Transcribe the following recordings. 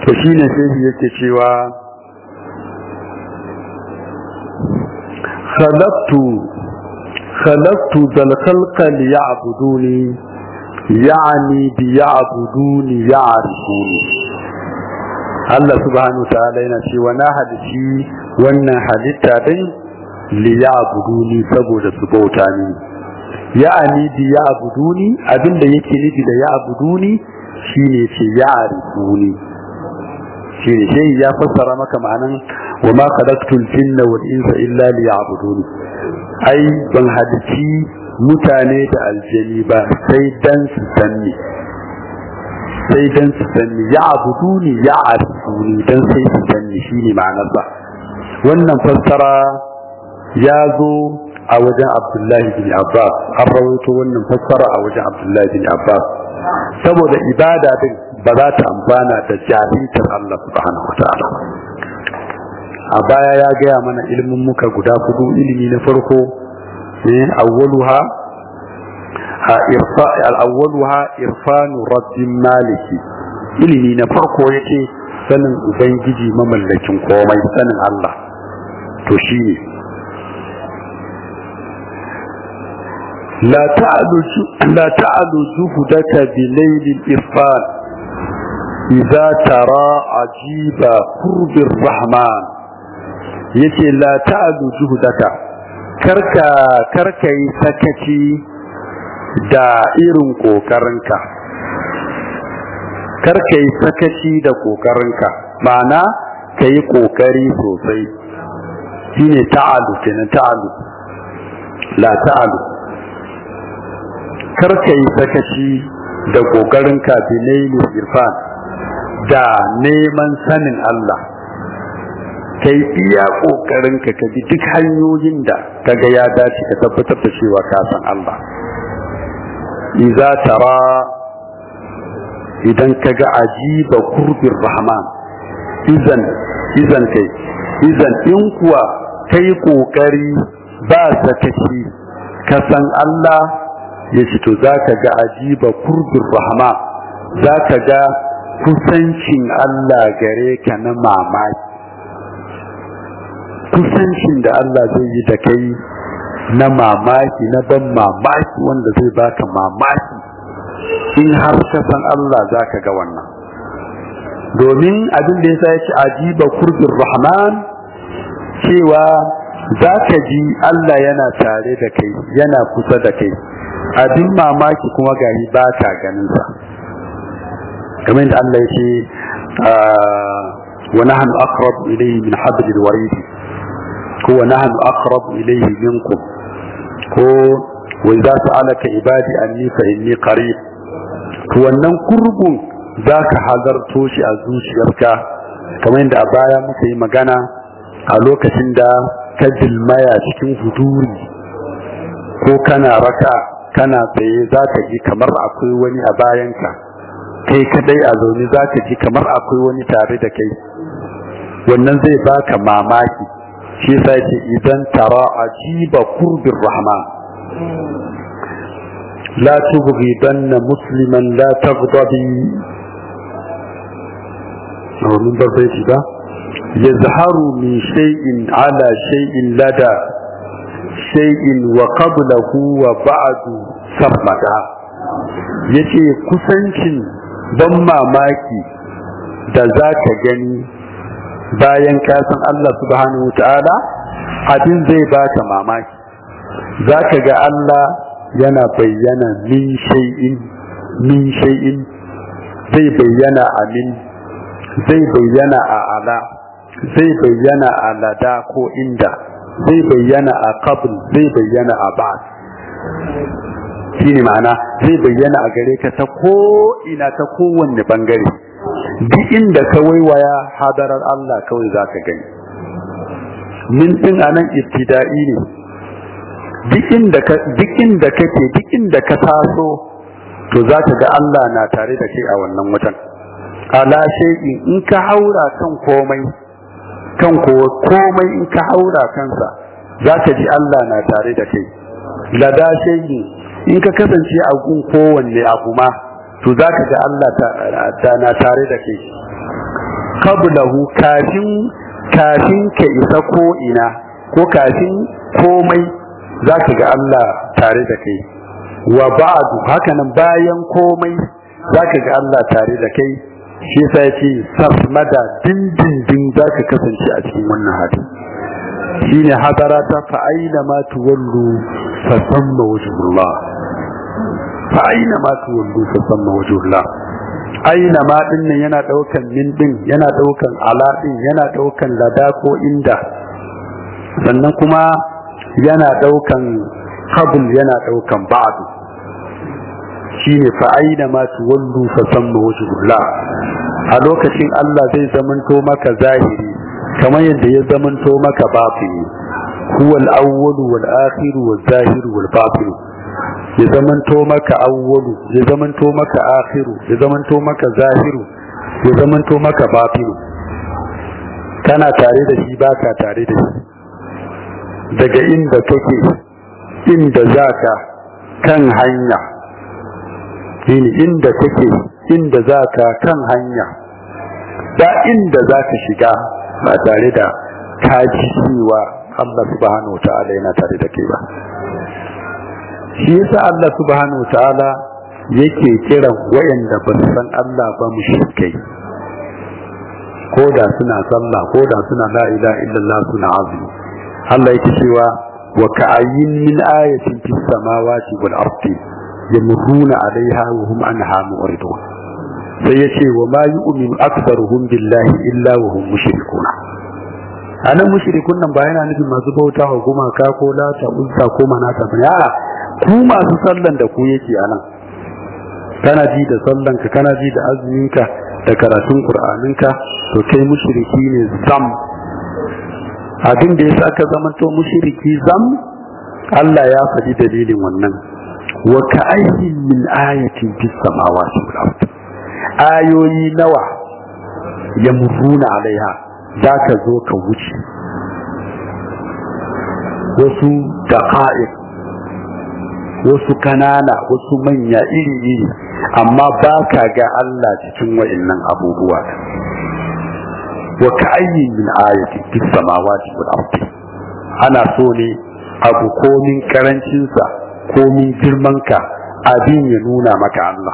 to shine sai yake cewa خلقت ذا الخلق ليعبدوني يعني بيعبدوني يعرفوني Allah subhanahu ta'ala yana cewa na halici wannan halitta din liya'buduni saboda su bauta ni ya'ani biya'buduni abinda yake nufi da ya'buduni shine ce ya'rifuni shine sai ya fassara maka ma'anan wa ma khalaqtul jinna wal insa illa liya'buduni ai ban halici mutane da aljani ba sai dan su sanni ya abuduni ya arifuni dan sai su sanni shine ma'anar ba wannan fassara ya zo a wajen Abdullahi bin Abbas an rawaito wannan fassara a wajen Abdullahi bin Abbas saboda ibada din ba za ta amfana da jahilcin Allah subhanahu wataala a baya ya gaya mana ilimin muka guda hudu ilimi na farko awwaluha irfanu rabbin maliki ilimi na farko yake sanin ubangiji mamallakin komai sanin Allah to shine la ta'alu juhudaka bi laylil irfan idza tara ajiba qurbir rahman yace la ta'alu juhudaka karka yi sakaci da irin kokarinka karka yi sakaci da kokarinka ma'ana ka yi kokari sosai shine ta'alu kenan ta'alu la ta'alu karka yi sakaci da kokarinka bilailil irfan da neman sanin Allah kai iya kokarinka ka bi duk hanyoyin da kaga ya dace ka tabbatar da cewa ka san Allah idza tara idan kaga ajiba qurbir rahman idan in kuwa kai kokari ba sakaci ka san Allah yace to zaka ga ajiba qurbir rahman zaka ga kusancin Allah gare ka na mamaki kusancin da Allah zai yi da kai na mamaki na ban mamaki wanda zai baka mamaki in har ka san Allah zaka ga wannan domin abin da yasa yace ajiba qurbir rahman cewa zaka ji Allah yana tare da kai yana kusa da kai abin mamaki kuma gari ba ka ganin sa kamar da Allah yace wa nahnu aqrab ilayhi min hablil warid ko nahnu aqrab ilayhi minkum ko wa idza sa'alaka ibadi anni fa inni qarib to wannan kurbun zaka halarto shi a zuciyarka kamar yadda a baya muka yi magana a lokacin da ka dilmaya cikin huduri ko kana raka kana tsaye zaka ji kamar akwai wani a bayanka kai kadai a zaune zaka ji kamar akwai wani tare da kai wannan zai baka mamaki shi yasa yake idan tara ajiba qurbir rahman la tubghidanna musliman la taghdabi aw min barbaiti ba yazharu min shay'in ala shay'in lada shay'in wa qablahu wa ba'du sabada yace kusancin ban mamaki da zaka gani bayan ka san Allah subhanahu wataala abin zai baka mamaki zaka ga Allah yana bayyana min shay'in zai bayyana amin zai bayyana a ala zai bayyana a lada ko inda zai bayyana a qabl zai bayyana a ba'd shine ma'ana zai bayyana a gare ka ta ko ina ta kowanne bangare duk inda ka waiwaya hadarar Allah kawai zaka gani min din anan ibtida'i ne duk inda ka taso to zaka ga Allah na tare da kai a wannan wajen ala shay'in in ka haura kan komai in ka haura kansa zaka ji Allah na tare da kai lada shay'in in ka kasance a gun kowanne abu ma to zaka ga Allah na tare da kai qablahu kafin ka isa ko ina ko kafin komai zaka ga Allah tare da kai wa ba'du hakanan bayan komai zaka ga Allah tare da kai shi sai ce sarmada dindindin zaka kasance a cikin wannan hali shine hadarata fa aina ma tuwallu fa samma wajhullah fa aina ma tuwallu fa samma wajhullah aina ma din nan yana daukan min din yana daukan ala din yana daukan lada ko inda sannan kuma yana daukan qabl yana daukan ba'd shine fa aina ma tuwallu fa samma wajhullah a lokacin Allah zai zamanto maka zahiri kamar yadda ya zamanto maka batini huwa al-awwal wal akhir wal zahir wal batin ya zamanto maka awwalu ya zamanto maka akhiru ya zamanto maka zahiru ya zamanto maka batinu kana tare da shi baka tare da shi daga inda kake inda zaka kan hanya inda kake inda zaka kan hanya da inda zaka shiga ba tare da kaji cewa Allah subhanahu wataala yana tare da kai ba shi yasa Allah subhanahu wataala yake kiran wayanda ba su san Allah ba mushrikai ko da suna sallah ko da suna la ilaha illallah suna azumi Allah yake cewa wa ka'ayyin min ayatin fis samawati wal ardi yamurruna 'alayha wa hum anha mu'ridun sai yace wa ma yu'minu aktharuhum billahi illa wa hum mushrikun anan mushrikun nan ba yana nufin masu bauta wa gumaka ko lata uzza ko manata ba ya ku masu sallan da ku yake anan kana ji da sallanka kana ji da azuminka da karatun qur'aninka to kai mushriki ne zam abin da yasa aka zamanto mushriki zam Allah ya faɗi dalilin wannan wa ka'ayyin min ayatin fis samawati wal ardi ayoyi nawa yamurruna alaiha zaka zo ka wuce wasu daqa'iq wasu kanana wasu manya iri-iri amma ba ka ga Allah cikin wa'annan abubuwa wa ka'ayyin min ayati fis samawati wal ardi ana so ne abu komin karancin sa komin girman ka abin ya nuna maka Allah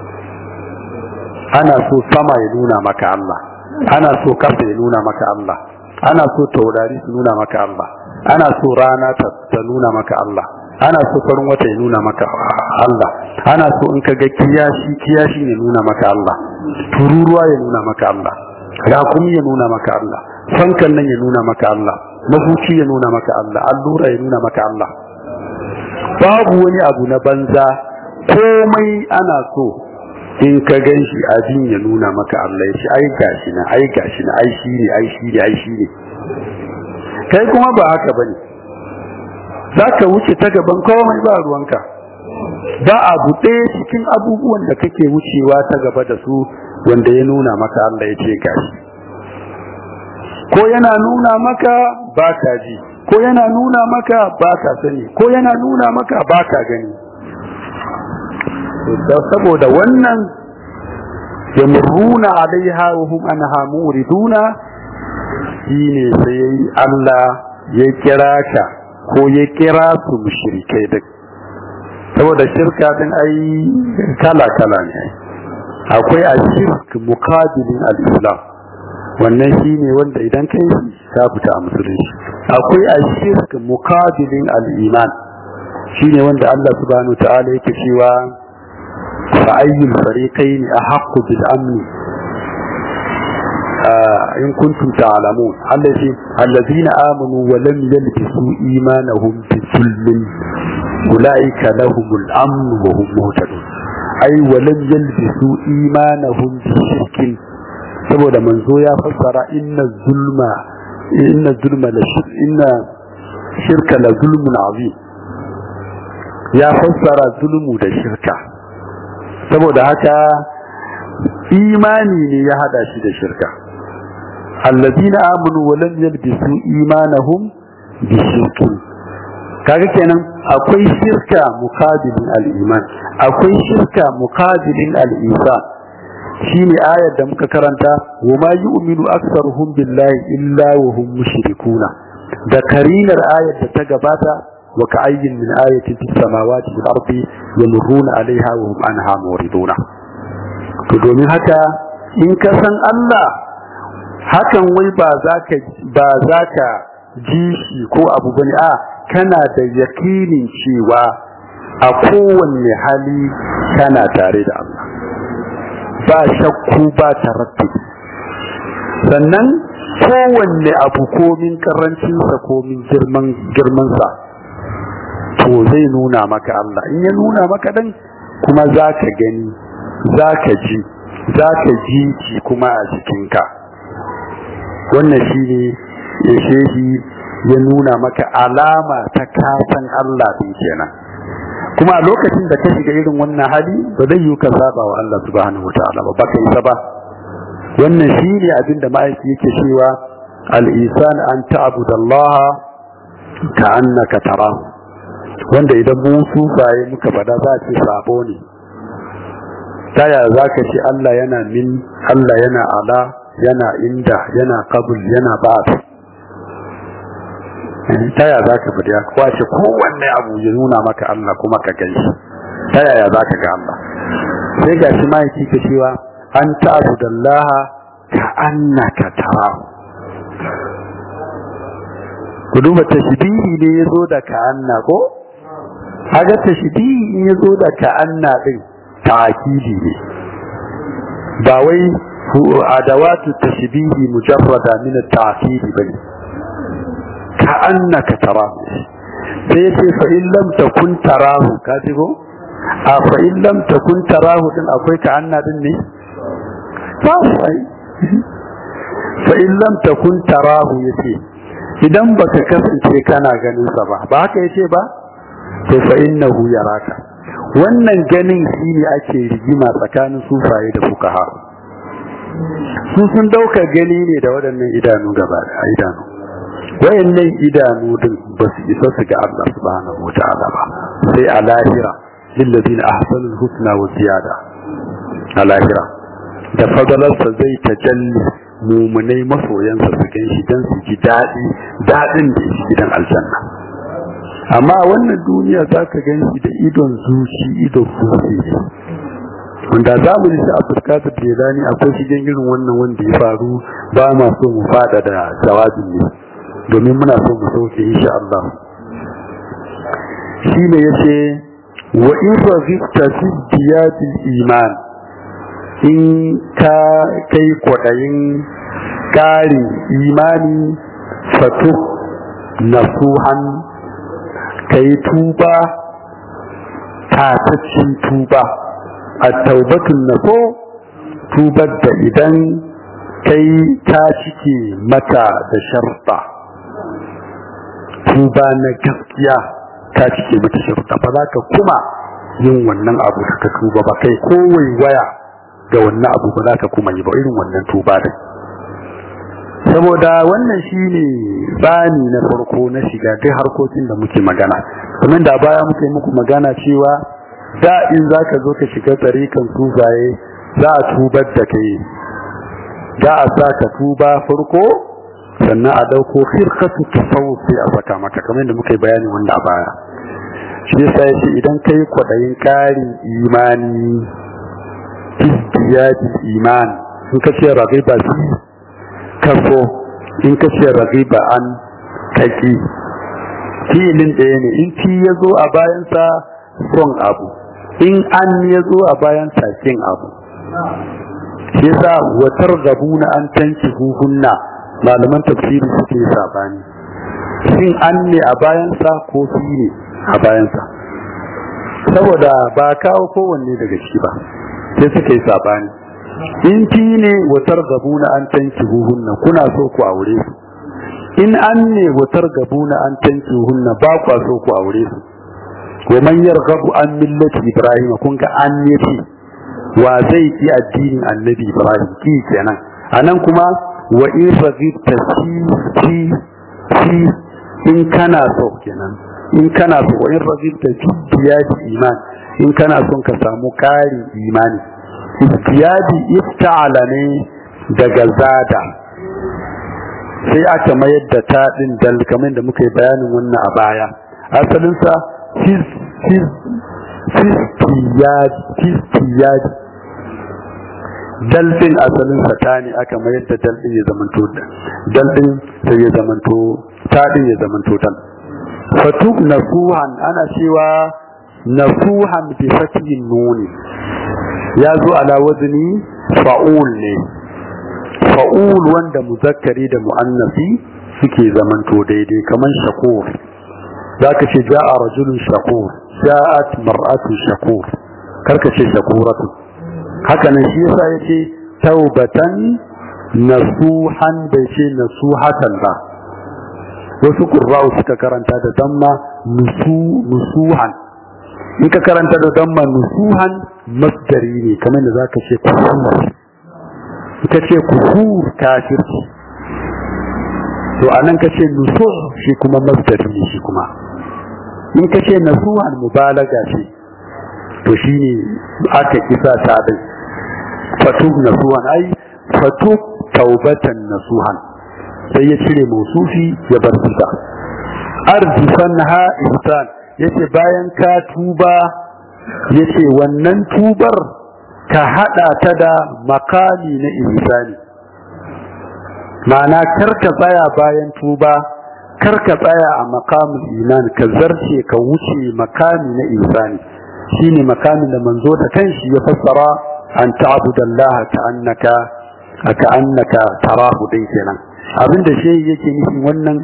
ana so sama ya nuna maka Allah ana so kasa ya nuna maka Allah ana so taurari su nuna maka Allah ana so rana ta nuna maka Allah ana so farin wata ya nuna maka Allah ana so in ka ga kiyashi ya nuna maka Allah tururuwa ya nuna maka Allah rakumi ya nuna maka Allah fankan nan ya nuna maka Allah mafuci ya nuna maka Allah allura ya nuna maka Allah babu wani abu na banza komai ana so in ka gan shi abin ya nuna maka Allah ya ce ai gashi na ai gashi na ai shi ne ai shi ne ai shi ne kai kuma ba haka bane zaka wuce ta gaban komai ba ruwanka ba abu ɗaya cikin abubuwan da kake wucewa ta gaba da su wanda ya nuna maka Allah ya ce gashi ko yana nuna maka ba ka ji ko yana nuna maka ba ka sani ko yana nuna maka ba ka gani saboda wannan yamruna alaiha wa hum anha muriduna shine sai Allah ya kira ka ko ya kira su mushrikai duk saboda shirka din ai kala ne akwai ashirk muqabilin al-islam wannan shine wanda idan kai ka fita a musulunci akwai ashirk muqabilin al-iman shine wanda Allah subhanahu wa ta'ala yake cewa fa ayyul fariqayn ahaqqu bil amn in kuntum ta'lamun alladhina amanu wa lam yalbisu imanahum bi zulmin ulaika lahumul amn wa hum muhtadun ay wa lam yalbisu imanahum bi shirkin saboda manzo ya fassara inna shirka la zulmun azim ya fassara zulmu da shirka saboda haka imani ne ya hada shi da shirka alladina amanu wa lam yalbisu imanahum bi shirkin kaga kenan akwai shirka muqabilin al-iman akwai shirka muqabilin al-ihsan shine ayar da muka karanta wa ma yu'minu aktsaruhum billahi illa wa hum mushrikuna da karinar ayar da ta gabata wa ka'ayyin min ayatin fis samawati wal ardi yamurruna 'alayha wa hum anha muriduna. To domin haka in ka san Allah hakan wai ba za ka ji shi ko abu bane, a kana da yakinin cewa a kowanne hali kana tare da Allah, ba shakku ba taraddudi. Sannan kowanne abu komin karancinsa komin girmansa to zai nuna maka Allah. In ya nuna maka dan kuma za ka gani, za ka ji shi kuma a jikinka. Wannan shi ne ya shehi ya nuna maka alama ta kasan Allah din kenan. Kuma a lokacin da ka shiga irin wannan hali ba zai yi ka saba wa Allah subhanahu wataala ba baka isa ba. Wannan shi ne abin da ma'aiki yake cewa al-isan an ta'budallaha ka'annaka tarahu, wanda idan mu sufaye muka fada za a ce sabo ne. Ta yaya za ka ce Allah yana min, Allah yana ala, yana inda, yana qabl, yana ba'd? Ta yaya za ka fadi haka? Wace kowanne abu ya nuna maka Allah kuma ka gani? Ta yaya za ka ga Allah? Sai ga shi ma yake ka cewa an ta'budallaha ka'annaka tarahu. Ku duba tashbihi ne yazo da ka'anna ko? Haga tashbihi yazo da ka'anna din ta'kidi ne. Ba wai adawatu tashbihi mujarrada min at-ta'kid bane. Ka'annaka tarahu. Sai yace fa in lam takun tarahu, ka ji ko? A fa in lam takun tarahu din akwai ka'anna din ne? Ba sai. Fa in lam takun tarahu yace idan baka kasance kana ganin sa ba haka yace ba, to fa innahu yaraka. Wannan ganin shine ake rigima tsakanin sufaye da fuqaha. Su sun dauka gani ne da waɗannan idanu gaba da idanu. Wayannan idanu din ba su isa su ga Allah subhanahu wataala ba, sai a lahira lil ladina ahsanul husna wa ziyada. A lahira da fadalarsa zai tajalli mumunai masoyansa su gan shi don su ji daɗin da shi gidan aljanna. Amma wannan duniya za ka gan shi da idon zuci, idon zuci. Wanda za mu ji a fuskatar jelani akwai shigen irin wannan wanda ya faru, ba ma so mu fada da jawabin ne domin muna so mu sauke insha Allah. Shi ne ya ce wa in razifta fi diyatil iman, in ka kai kwaɗayin ƙarin imani fatu nasuhan, ka yi tuba tataccen tuba. A taubatun naso tubar da idan kai ta cike mata da sharta, tuba na gaskiya ta cike mata sharta, ba za ka kuma yin wannan abu da ka tuba ba, kai kowai waya ga wannan abu ba za ka kuma yi ba irin wannan tuba din. Saboda wannan shine tsani na farko na shiga duk harkokin da muke magana. Kamar da baya muke muku magana cewa da in zaka zo ka shiga tsarikan sufaye za a tubar da kai, za a sa ka tuba farko sannan a dauko firqatu tasawuf sai a saka maka, kamar da muke bayani wanda a baya. Shi yasa yace idan kai kwadayin karin imani istiyadi iman, in ka ce ragiba fi kaso, in ka ce ragiba an kaki, filin ɗaya ne. In fi ya zo a bayansa son abu, in an ya zo a bayansa kin abu. Shi yasa watar gabuna an tanki huhunna, malaman tafsiri suke sabani shin an ne a bayansa ko fi ne a bayansa, saboda ba kawo kowanne daga ciki ba, sai suka yi sabani. In fi ne watar gabuna an tanki huhunna, kuna so ku aure su. In an ne watar gabuna an tanki huhunna, ba kwa so ku aure su. Wa man yarghabu an millati Ibrahim, kun ga an ne fi wa zai ki addinin annabi Ibrahim ki kenan. Anan kuma wa in raghibta fi in kana so kenan, in kana so wa in raghibta fi diyati iman, in kana son ka samu ƙarin imani. izdiyadi ifta'ala ne daga zada sai aka mayar da ta din dal kamar da muka yi bayanin wannan a baya asalinsa fistiyad dal din asalinsa ta ne aka mayar da dal din ya zamanto dal din sai ya zamanto ta din ya zamanto dal fatu nasuhan ana cewa nasuhan bi fatin nuni ya zo ala wazni fa'ul ne fa'ul wanda muzakkari da muannasi suke zamanto daidai kaman shakur zaka ce ja'a rajulun shakur ja'at mar'atu shakur karka ce shakuratu haka nan shi yasa yace taubatan nasuhan bai ce nasuhatan ba wasu qurra'u suka karanta da damma nusuhan in ka karanta da damma nusuhan masdari ne kamar da zaka ce kufur ita ce kufur kafirci to anan ka ce nusuh shi kuma masdari ne shi kuma in ka ce nasuhan mubalaga ce to shine aka kisa ta din fatub nasuhan ai fatub taubatan nasuhan sai ya cire mausufi ya bar sifa arzifanha ihsan yace bayan ka tuba yace wannan tubar ka hada ta da makami na ihsani ma'ana karka tsaya bayan tuba karka tsaya a makamin iman ka zarce ka wuce makami na ihsani shine makamin da manzo da kanshi ya fassara an ta'budallaha ka'annaka tarahu dai kenan abinda shehi yake nufin wannan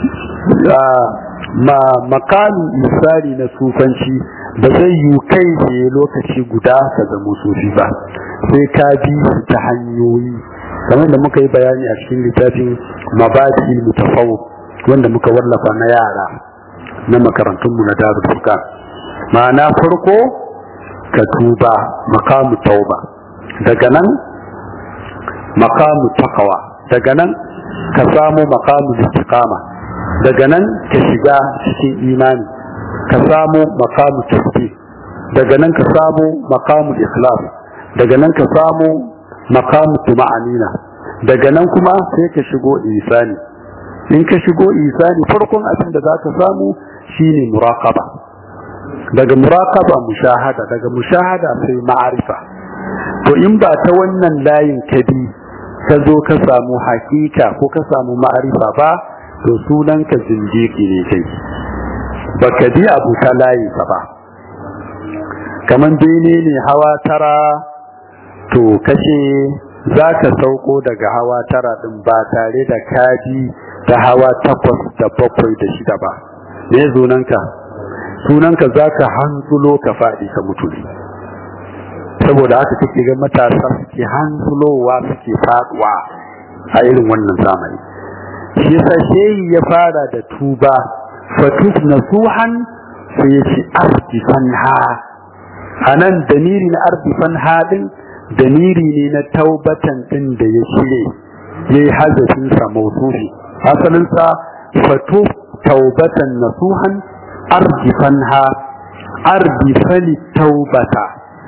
makamin ihsani na sufanci ba zai yi kai ne lokaci guda ka zama sufi ba sai ka bi ta hanyoyi kamar da muka yi bayani a cikin littafin mabadi'il mutafawwid wanda muka wallafa na yara na makarantunmu na Darul Furqan ma'ana farko ka tuba makamu tauba daga nan makamu taqwa daga nan ka samu makamu istiqama daga nan ka shiga cikin imani ka samu makamu tasbih daga nan ka samu makamu ikhlas daga nan ka samu makamu tuma'anina daga nan kuma sai ka shigo ihsani in ka shigo ihsani farkon abin da zaka samu shine muraqaba daga muraqaba mushahada daga mushahada sai ma'arifa to in ba ta wannan layin kadi ka zo ka samu hakika ko ka samu ma'arifa ba to sunan ka zindiqi ne kai baka bi abu ta layi ba kaman bene ne hawa tara to kace zaka sauko daga hawa tara din ba tare da kaji da hawa 8 da 7 da 6 ba me sunanka zaka hanzulo ka fadi ka mutu saboda haka kake ga matasa suke hanzulowa suke faduwa a irin wannan zamani shi yasa shehi ya fara da tuba fatub nasuhan sai ya ce ardifanha anan damiri na ardifanha din damiri ne na taubatan din da ya shire yayi hazafin sa mawsufi asalin sa fatub taubatan nasuhan ardifanha ardifani taubata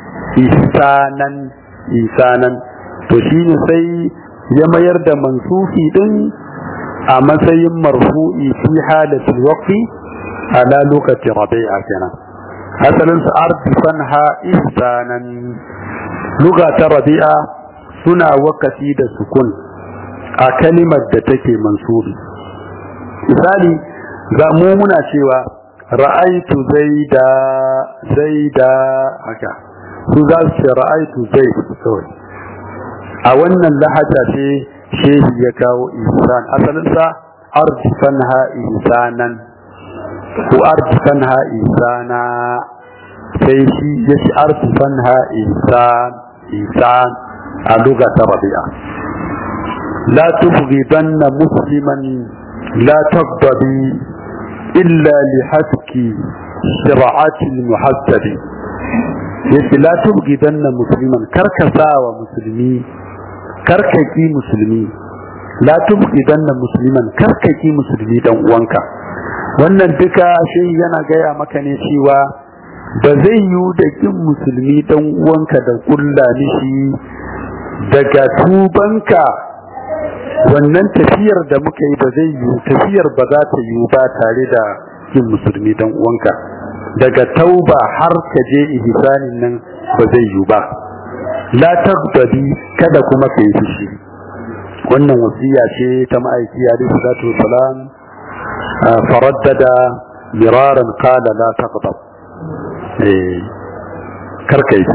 isanan to shine sai ya mayar da mansufi din a matsayin marfu'i fi halatul waqfi ala lokacin rabi'a kenan asalin sa ardifanha isanan lugata rabi'a suna wakati da sukun a kalimar da take mansubi misali ga mu muna cewa ra'aitu zaida haka su za su ce ra'aitu zaid kawai a wannan lahaja ce shehi ya kawo ihsan asalin sa ardifanha ihsanan ko ardifanha ihsana sai shi ya ce ardifanha ihsan a lugha ta rabi'a la tubghidanna musliman la taqdabi illa li haski shira'ati al-muhaddabi yace la tubghidanna musliman karkasawa musulmi karkaki musulmi la tubghidanna musliman karkaki musulmi dan uwanka wannan duka shi yana gaya maka ne cewa ba zai yi da kin musulmi dan uwanka da kulla mishi daga tubanka wannan tafiyar da muka yi ba zai yi tafiyar ba za ta yi ba tare da kin musulmi dan uwanka daga tauba har ka je ihsanin nan ba zai yi ba la taqtadi kada kuma ka yi fushi wannan wasiya ce ta ma'aiki alaihi salatu wassalam faraddada miraran qala la taqtab karka yi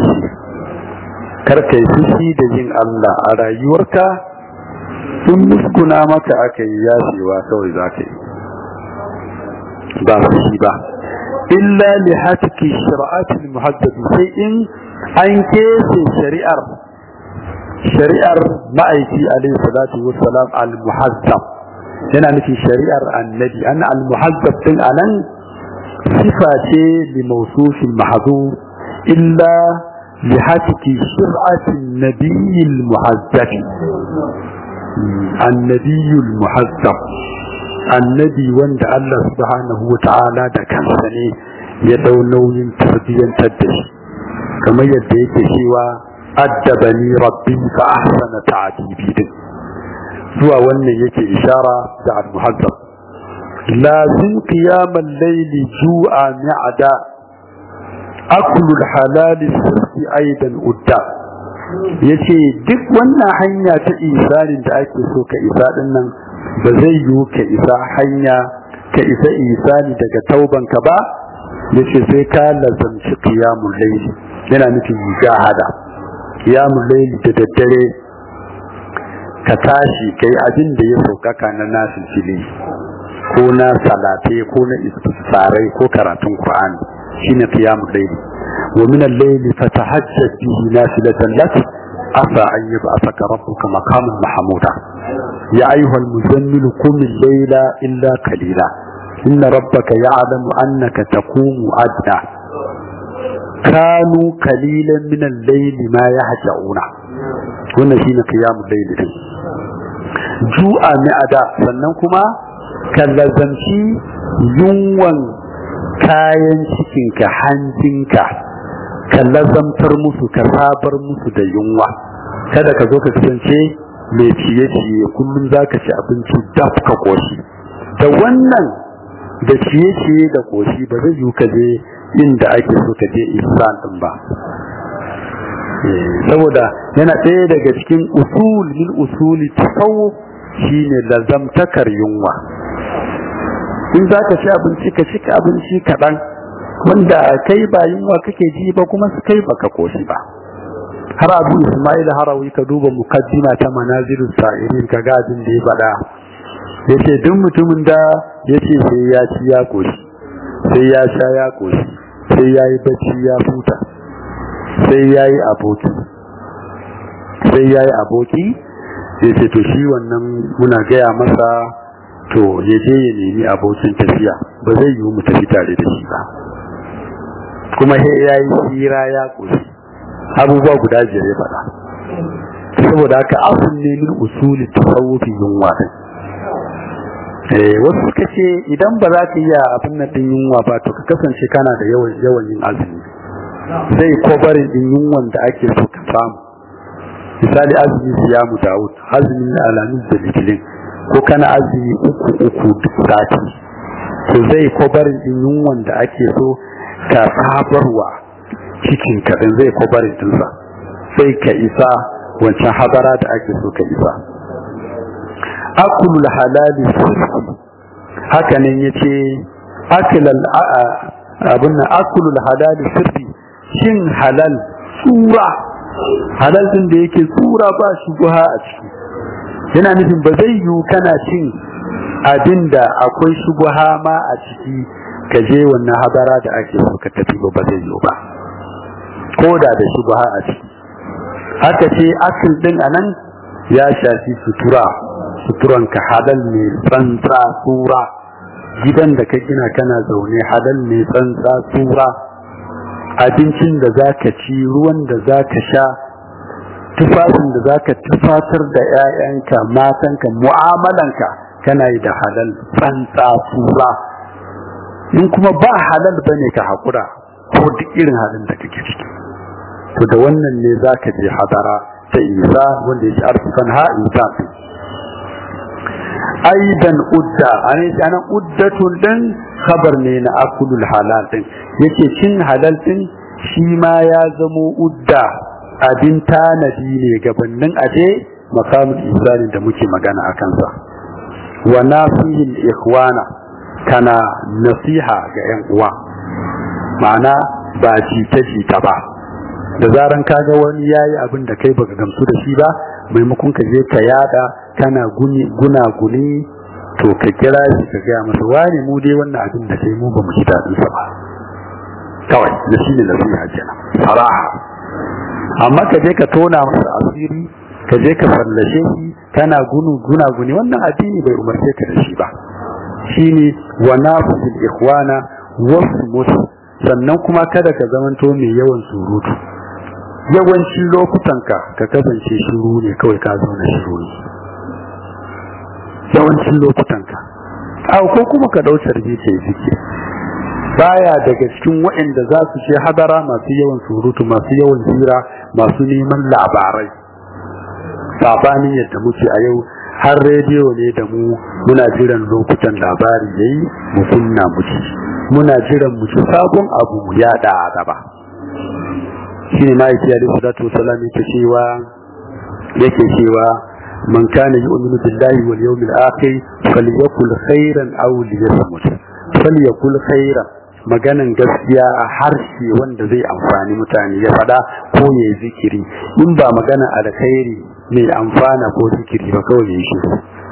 fushi da yin Allah a rayuwarka sun muskuna maka aka yi yashewa kawai za ka yi ba fushi ba illa li hatki shari'atul muhaddath sai in an kese shari'ar ma'aiki alaihi salatu wassalam al-muhazzab yana nufin shari'ar annabi an al-muhazzab din anan sifa ce li mawsufin mahdhuf illa li hatki shari'atin nabiyil muhazzab annabiyul muhazzab annabi wanda Allah subhanahu wa ta'ala da kansa ne ya dau nauyin tarbiyyantar da shi kamar yadda yake cewa addabani rabbi fa ahsana ta'dibi din zuwa wannan yake ishara da al-muhazzab lazim qiyamal layli ju'a mi'ada aklu al-halal sirri aidan udda yace duk wannan hanya ta isarin da ake so ka isa din nan ba zai yiwu ka isa hanya ka isa isani daga taubanka ba yace sai ka lazamci qiyamul layli yana nufin mujahada qiyamul layli da daddare ka tashi kai abin da ya saukaka na nafili ko na salate ko na istighfarai ko karatun qur'ani shine qiyamul layli wa min al-layli fatahajjat bihi nafilatan lak asa an yab'athaka rabbuka maqaman mahmuda ya ayyuhal muzammil qum al-layla illa qalila inna rabbaka ya'lamu annaka taqumu adna kanu qalilan min al-layli ma yahja'una wannan shine qiyamul layli din ju'a mi'ada sannan kuma kallazanci yunwan kayan cikinka hanjinka kallazantar musu ka sabar musu da yunwa kada ka zo ka kasance mai ciye-ciye kullum za ka ci abinci daf ka koshi da wannan da ciye-ciye da koshi ba zai yi ka je inda ake so ka je ihsan din ba saboda yana ɗaya daga cikin usul min usuli tasawuf shine lazamtakar yunwa in za ka ci abinci ka ci abinci kaɗan wanda kai ba yunwa kake ji ba kuma su kai baka koshi ba har abu ismail harawi ka duba mukaddima ta manazilus sa'irin ka gadin da ya faɗa yace duk mutumin da yace sai ya ci ya koshi sai ya sha ya koshi sai ya yi bacci ya huta sai ya yi aboki yace to shi wannan muna gaya masa to ya je ya nemi abokin tafiya ba zai yi mu tafi tare da shi ba kuma sai ya yi hira ya koshi abubuwa guda biyar ya faɗa saboda haka asul ne min usuli tasawufi yunwa wasu suka ce idan ba za ka iya abin nan din yunwa ba to ka kasance kana da yawan yin azumi zai kobarin din yunwan da ake so ka samu misali azumi siyamu Dawud azumin da alamin da litinin ko kana azumi uku duk sati to zai kobarin din yunwan da ake so ka sabarwa cikin kaɗan zai kobarin dinsa sai ka isa wancan habara da ake so ka isa akulul halali sirri haka nan yace akulul halali sirri shin halal tsura halal din da yake tsura ba shubha a ciki yana nufin ba zai yiwu kana cin abinda akwai shubha ma a ciki ka je wannan habara da ake so ka tafi ba zai yiwu ba ko da shubha a ciki haka ce akil din anan ya shafi suturanka halal ne tsantsa tsura gidan da ka gina kana zaune halal ne tsantsa tsura abincin da zaka ci ruwan da zaka sha tufafin da zaka tufatar da 'ya'yanka matanka mu'amalanka kana yi da halal tsantsa tsura in kuma ba halal bane ka hakura ko duk irin halin da kake ciki. To da wannan ne zaka je hadara ta Isa wanda yake arfan ha Isa aidan udda anan uddatun dan khabar ne na akulul halal din yake cin halal din shi ma ya zamo udda abin tanadi ne gabanin aje makamin insanin da muke magana akan sa wa nasihil ikhwana kana nasiha ga yan uwa ma'ana ba jita ba da zaran kaga wani yayi abin da kai baka gamsu da shi ba maimakon ka je ka yada kana guni to ka kira shi ka ga masa wani mu dai wannan abin da kai mu ba mu ji dadin sa ba kawai da shi ne nasiha kenan faraha amma ka je ka tona masa asiri ka je ka fallashe shi kana guni wannan addini bai umarce ka da shi ba shine wa nafisul ikhwana wasmus sannan kuma kada ka zamanto mai yawan surutu yawancin lokutanka ka kasance shiru ne kawai ka zauna shiru ne yawancin lokutanka ko kuma ka dau tarbi ce zike baya daga cikin waɗanda za su ce hadara masu yawan surutu masu yawan hira masu neman labarai sabanin yadda muke a yau har rediyo ne da mu muna jiran lokutan labari yayi mu kunna mu ci muna jiran mu ci sabon abu mu yada a gaba shine mai kiyari salatu wasallam yake cewa man kana yu'minu billahi wal yawmil akhir falyakul khairan aw liyasmut falyakul khairan maganan gaskiya a harshe wanda zai amfani mutane ya fada ko ya zikiri in ba magana alkhairi mai amfana ko zikiri ba kawai ya shi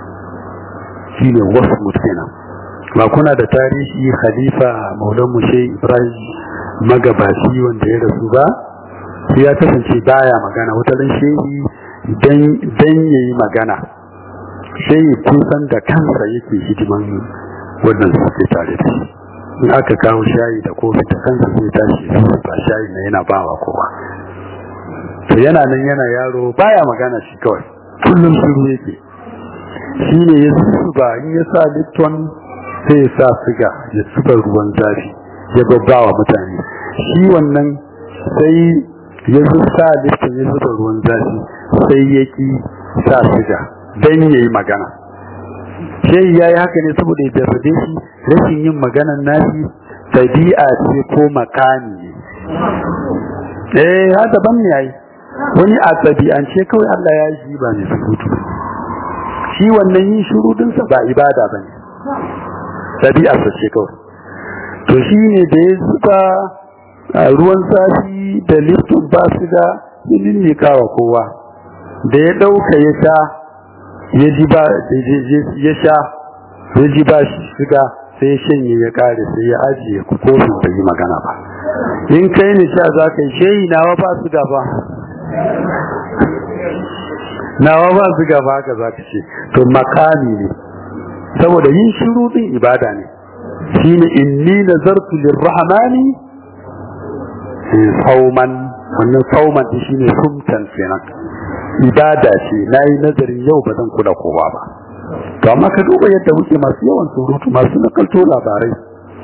shine wasu mutuna ba kuna da tarihi khalifa maulan mushe ibrahim magabashi wanda ya rasu ba sai ya kasance baya magana wata dan shehi dan yayi magana shehi kusan da kansa yake hidiman wannan suke tare da shi in aka kawo shayi da kofi da kansa sai tashi ba shayi na yana bawa kowa to yana nan yana yaro baya magana shi kawai kullum shiru yake shine ya zuba in ya sa lipton sai ya sa siga ya zuba ruwan zafi ya babbawa mutane shi wannan sai ya sa lipton ya zuba ruwan zafi sai ya ki sa siga dan yayi magana sai yayi haka ne saboda ya jarrabe shi rashin yin maganan nashi tabi'a ce ko makani hada ban ne yayi wani a tabi'ance kawai Allah ya yi ba ne surutu shi wannan yin shurudin sa ba ibada bane tabi'a ce kawai to shine da ya zuba ruwan zafi da lifton ba su da yin ne kawa kowa da ya dauka ya sha ya ji ba shi shiga sai ya shanye ya kare sai ya ajiye ku kofin bai yi magana ba in kai ne sha za ka yi shehi nawa ba su gaba haka za ka ce to makami ne saboda yin shiru din ibada ne shine inni nazartu lirrahmani sauman wannan sauman din shine sumtan kenan ibada ce nayi nazarin yau ba zan kula kowa ba to amma ka duba yadda muke masu yawan surutu masu nakalto labarai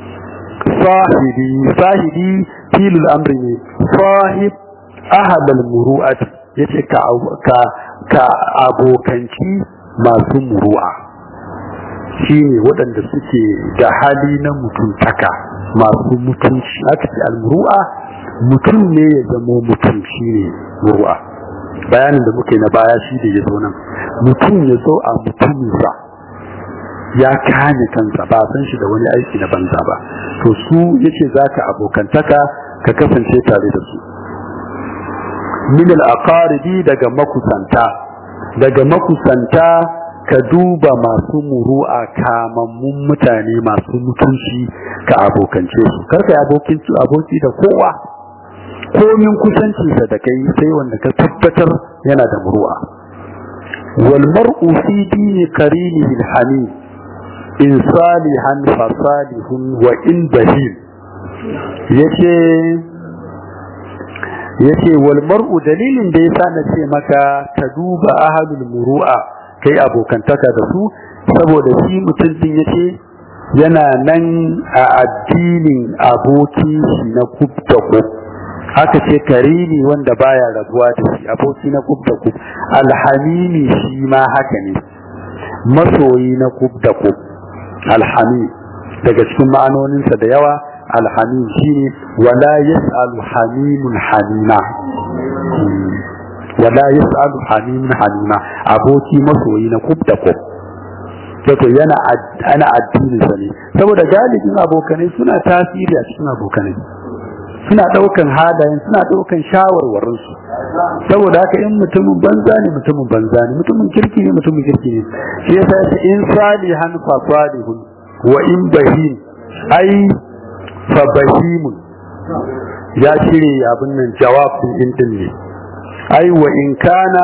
sahibi filul amri ne sahib ahadal muru'at yace ka abokanci masu muru'a shine waɗanda suke da hali na mutuntaka masu mutunci aka ce almuru'a mutum ne ya zama mutum shine muru'a bayanin da muke na baya shi da ya zo nan mutum ya zo a mutuminsa ya kane kansa ba san shi da wani aiki na banza ba to su yace zaka abokantaka ka kasance tare da su min al-aqaribi daga makusanta ka duba masu muru'a kamammun mutane masu mutunci ka abokance su karka aboki da kowa komin kusancinsa da kai sai wanda ka tabbatar yana da muru'a wal mar'u fi dini qarinihi al-hamid in salihan fa salihun wa in bahil yace wal mar'u dalilin da yasa na ce maka ka duba ahlul muru'a kai abokantaka da su saboda shi mutum din yace yana nan a addinin abokin shi na kub da kub. Haka ce karini wanda baya rabuwa da shi, aboki na kub da kub. Alhamimi shi ma haka ne, masoyi na kub da kub. Alhamim daga cikin ma'anoninsa da yawa, alhamim shine wala yas'alu hamimun hamima. Wala yas'alu hamimun hamima, aboki masoyi na kub da kub. Wato yana ana addinin sa ne, saboda galibin abokanai suna tasiri a cikin abokanai, suna daukan halayen, suna daukan shawarwarin su. Saboda haka in mutumin banza ne mutumin banza ne, mutumin kirki ne mutumin kirki ne. Shi yasa yace in salihan fa salihun wa in bahim ai fa bahimun. Ya cire abin nan jawabin din ne. Ai wa in kana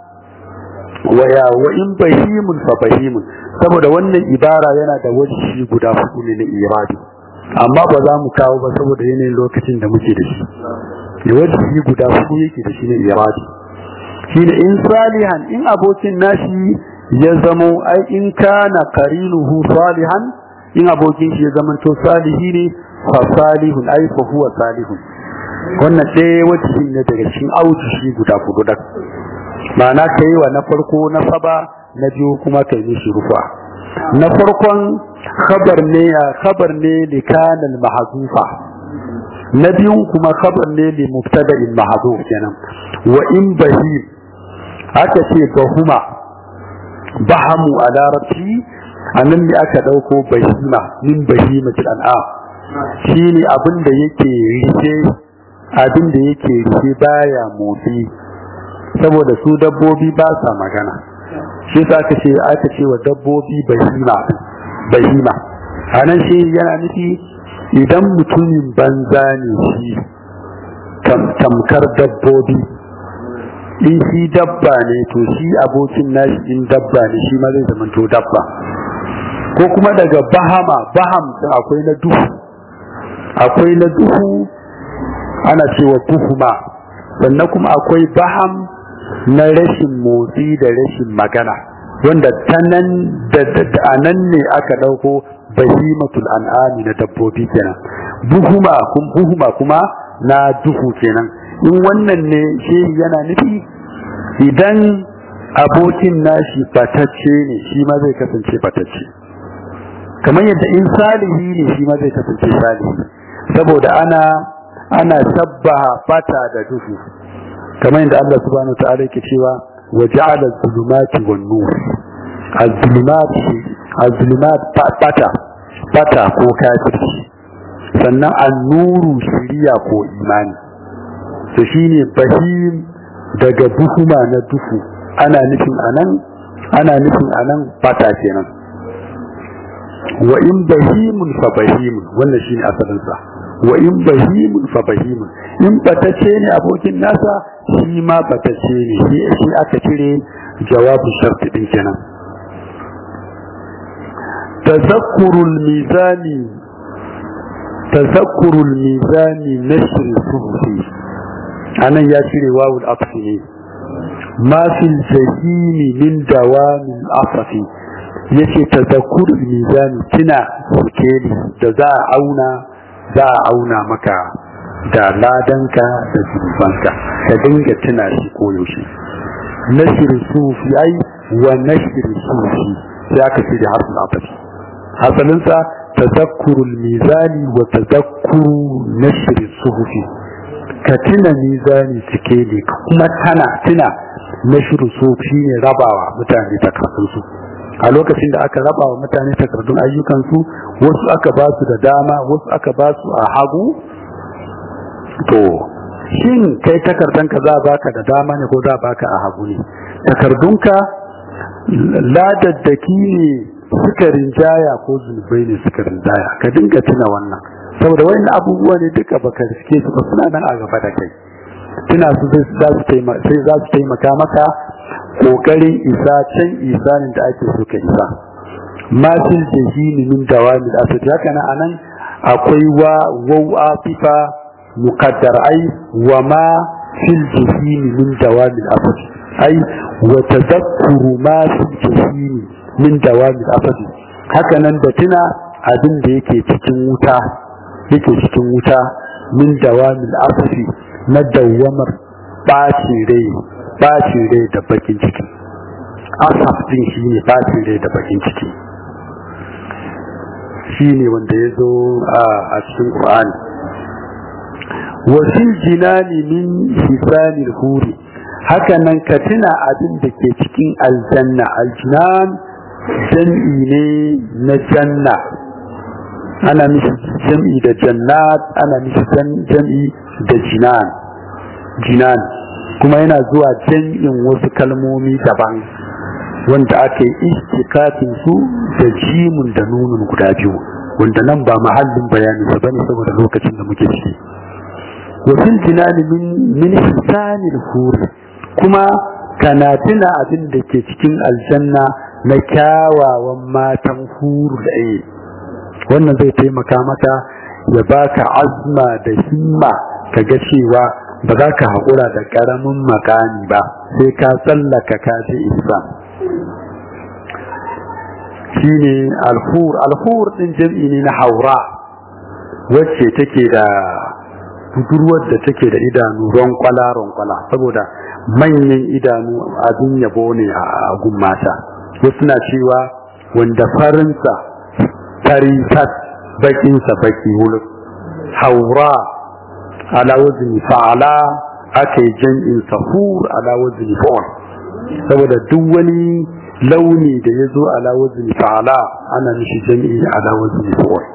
wa in bahimun fa bahimun, saboda wannan ibara yana da wajihi guda hudu ne na iradi, amma ba za mu kawo ba saboda yanayin lokacin da muke da shi. Da wajihi guda hudu yake da shi na iradi, shine in salihan, in abokin nashi ya zamo, ai in kana qarinuhu salihan, in abokin shi ya zama to salihi ne, fa salihun ai fa huwa salihun. Wannan ɗaya wajihi ne daga cikin aujihi guda hudu. Ma'ana ka yi wa na farko na saba, na biyu kuma ka yi mishi rufa. Na farkon khabar ne li kana al-mahzufa, na biyun kuma khabar ne li mubtada'in mahzuf kenan. Wa in bahim, aka ce bahuma, bahamu a larabci anan ne aka dauko bahima min bahimatil an'am, shine abin da yake rike baya motsi, saboda su dabbobi ba sa magana. Shi yasa aka ce wa dabbobi bahima. Anan shi yana nufi idan mutumin banza ne shi tamkar dabbobi, in shi dabba ne to shi abokin nashi in dabba ne shi ma zai zama to dabba. Ko kuma daga baham akwai na duhu ana cewa buhuma, sannan kuma akwai baham na rashin motsi da rashin magana, wanda ta nan da anan ne aka dauko bahimatul an'ami na dabbobi kenan. Buhuma kuma na duhu kenan. In wannan ne shi yana nufi idan abokin nashi batacce ne shi ma zai kasance batacce, kamar yadda in salihi ne shi ma zai kasance salihi, saboda ana sabbaha bata da duhu, kamar yadda Allah subhanahu wa ta'ala yake cewa wa ja'ala az-zulumati wan-nur. Az-zulumat bata ko kafirci, sannan an-nuru shiriya ko imani. To shine bahim daga buhuma na duhu, ana nufin anan bata kenan. Wa in bahimun fa bahimun, wannan shine asalin sa. Wa in bahimun fa bahimun, in batace ne abokin nasa shi ma batace ne, shi aka cire jawabu sharti din kenan. Tazakkurul mizani nashr sufi, anan ya cire wawul atfi ne. Ma fil jahimi min dawamil asafi, yace tazakkurul mizani, tuna sikeli da za a auna maka da ladanka da zunubanka, ka dinga tuna shi koyaushe. Nashr sufi ai wa nashr sufi, sai aka ce da harfin atafi. Asalinsa tazakkurul mizani wa tazakkuru nashr sufi, ka tuna mizani sikeli kuma tuna nashr sufi ne rabawa mutane takardunsu. A lokacin da aka raba wa mutane takardun ayyukansu, wasu aka ba su da dama, wasu aka ba su a hagu. To shin kai takardanka za a baka da dama ne ko za a baka a hagu ne? Takardunka ladaddaki ne suka rinjaya ko zunubai ne suka rinjaya, ka dinga tuna wannan, saboda wannan abubuwa ne duka baka riske su ba, suna nan a gaba da kai. Tuna su za su taimaka maka kokarin isa can isanin da ake so ka isa. Ma fil jahili min dawamil asad, haka nan anan akwai wa fifa muqaddar ai wa ma fil jahili min dawamil asad, ai wa tadhakkuru ma fil jahili min dawamil asad. Haka nan da tuna abin da yake cikin wuta min dawamil asafi na dawamar ɓacin rai da bakin ciki. Asaf din shi ne ɓacin rai da bakin ciki, shi ne wanda ya zo a cikin Qur'ani. Wasil jinani min hisanil huri, haka nan ka tuna abin da ke cikin aljanna. Aljinan jam'i ne na janna, ana mishi jam'i da jannat, ana mishi jam'i da jinan kuma yana zuwa jam'in wasu kalmomi daban wanda aka yi istikatin su da jimun da nunun guda biyu, wanda nan ba mahallin bayanin sa bane saboda lokacin da muke ciki. Wasil jinani min hisanil huri, kuma kana tuna abin da ke cikin aljanna na kyawawan matan huru da wannan zai taimaka maka ya baka azma da himma ka ga cewa ba za ka haƙura da ƙaramin makami ba sai ka tsallaka ka je islam. Shi ne alhur ɗin jam'i ne na haura, wacce take da budurwar da take da idanu ronkwala saboda manyan idanu abin yabo ne a gun mata. Wasu na cewa wanda farinsa farisat bakinsa baki wuluk. Haura ala wazni fa'ala aka yi jam'in sahur ala wazni fa'al, saboda duk wani launi da ya zo ala wazni fa'ala ana mishi jam'i ala wazni fa'al.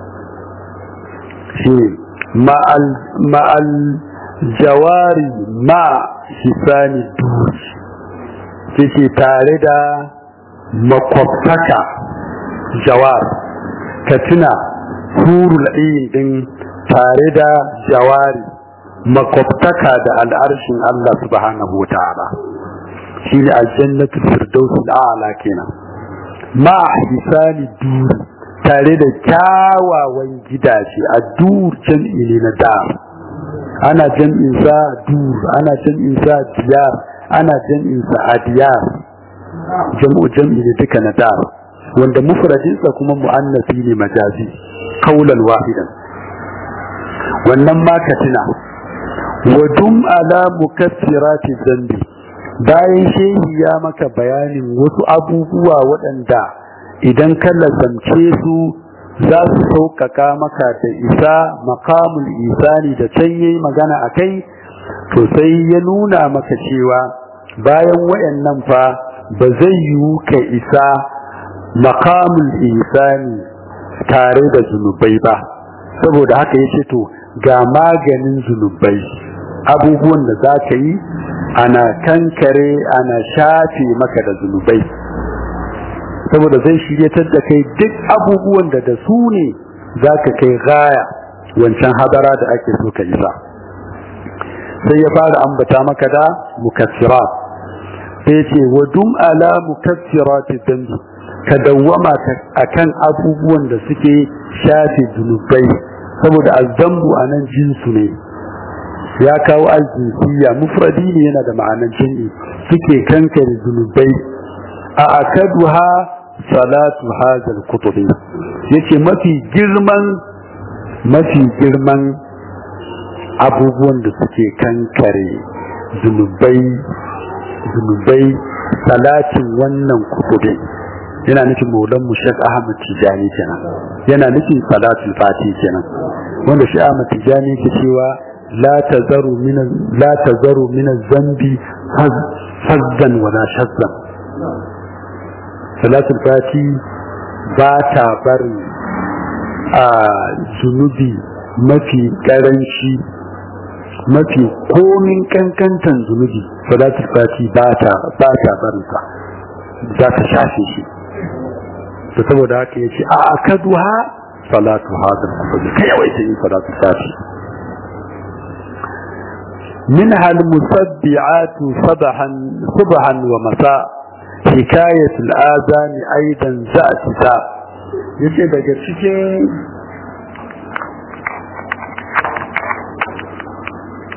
Shi ma'al jawari ma hisani duri, ce tare da makwabtaka jawar, ka tuna hurul ayin din tare da jawari makwabtaka da al'arshin Allah subhanahu wa ta'ala, shi ne aljannatul firdaus al'ala kenan. Ma hisani duri, tare da kyawawan gidaje. A dur jam'i ne na dar, ana jam'in sa dur, ana jam'in sa diyar, ana jam'in sa adiyar. Jam'i ne duka na dar, wanda mufradinsa kuma mu'annasi ne majazi kaulan wahidan. Wannan ma ka tuna wa dum ala mukaffirati zambi, bayan shehi ya maka bayanin wasu abubuwa waɗanda idan ka lazamce su za su sauƙaƙa maka da isa maqamul isani da can yayi magana akai, to sai ya nuna maka cewa bayan wayannan fa ba zai yiwu ka isa maqamul isani tare da zunubai ba. Saboda haka yace to ga maganin zunubai, abubuwan da za ka yi ana kankare ana shafe maka da zunubai, saboda zai shiryatar da kai duk abubuwan da su ne za ka kai gaya wancan hadara da ake so ka yi ba. Sai ya fara ambata maka da mukassirat, sai ce wa dum ala mukassirati dambi, ka dawwama akan abubuwan da suke shafe zunubai, saboda azzambu anan jinsu ne, ya kawo aljinsiya mufradi ne, yana da ma'anar jin'i, suke kankare zunubai. A akaduha salatu hazal kutubi, yace mafi girman abubuwan da suke kankare zunubai salatin wannan kutubi, yana nufin maulan mu Sheikh Ahmad Tijani kenan, yana nufin salatul fati kenan, wanda shi Ahmad Tijani ke cewa la tazaru min az-zambi fazzan wala shazzan. Salatul fati ba ta barin a zunubi mafi karanci, mafi komin kankantan zunubi, salatul fati ba ta barin sa, za ta shafe shi. To saboda haka yace a akaduha salatu hadal kutubi, kai yawaita yin salatul fati. منها المسبعات صبحا ومساء حكاية الآذان أيضا ذات ذا. yace daga cikin